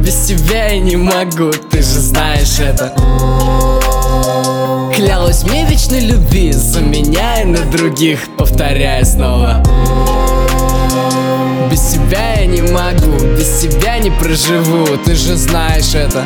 без тебя я не могу, ты же знаешь это. Клялась мне вечной любви, заменяя на других, повторяя снова. Без тебя я не могу, без тебя не проживу, ты же знаешь это.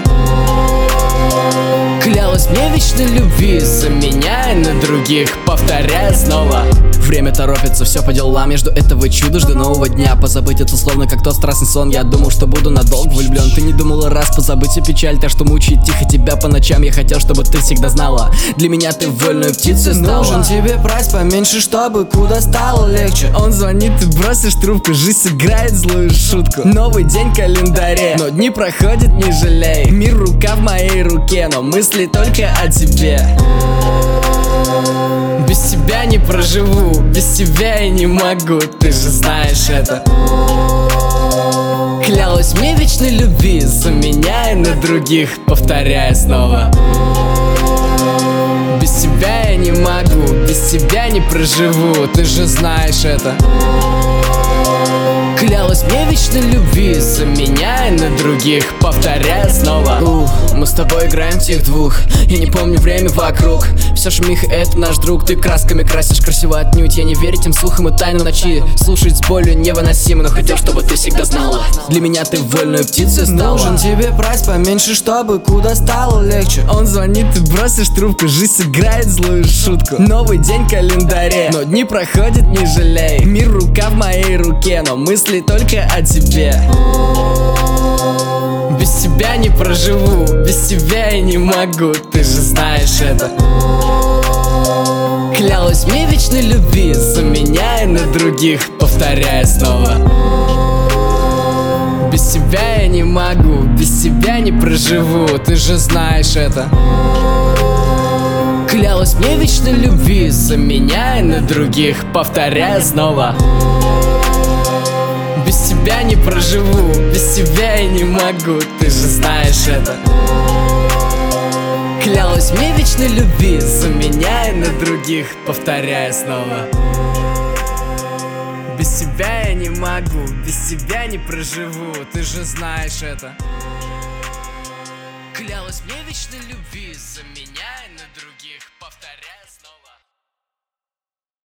Клялась мне вечной любви, заменяя на других, повторяя снова. Время торопится, все по делам, я жду этого чуда, жду нового дня. Позабыть это словно как тот страстный сон. Я думал, что буду надолго влюблен. Ты не думала раз позабыть всю печаль, та, что мучает тихо тебя по ночам. Я хотел, чтобы ты всегда знала, для меня ты вольную птицей стала. Нужен тебе прайс поменьше, чтобы куда стало легче. Он звонит, ты бросишь трубку, жизнь сыграет злую шутку. Новый день в календаре, но дни проходят, не жалей. Мир рука в моей руке, но мысли только о тебе. Без тебя не проживу, без тебя я не могу, ты же знаешь это. Клялась мне вечной любви, заменяя на других, повторяя снова. Без тебя я не могу, без тебя не проживу, ты же знаешь это. Клялась мне вечной любви, заменяя на других, повторяя снова. Мы с тобой играем в тех двух, я не помню время вокруг. Все шумиха, это наш друг, ты красками красишь красиво отнюдь. Я не верю тем слухам и тайнам ночи, слушать с болью невыносимо, но хотел, чтобы ты всегда знала, для меня ты вольную птицей стала. Нужен тебе прайс поменьше, чтобы куда стало легче. Он звонит, ты бросишь трубку, жизнь сыграет злую шутку. Новый день в календаре, но дни проходят, не жалей. Мир рука в моей руке, но мысли только о тебе. Без тебя не проживу, без тебя я не могу, ты же знаешь это. Клялась мне вечной любви, заменяя на других, повторяя снова. Без тебя я не могу, без тебя не проживу, ты же знаешь это. Клялась мне вечной любви, заменяя на других, повторяя снова. Без тебя не проживу, без тебя я не могу, ты же знаешь это. Клялась мне вечной любви, заменяя на других, повторяя снова. Без тебя я не могу, без тебя не проживу, ты же знаешь это. Клялась мне вечной любви, заменяя на других, повторяя снова.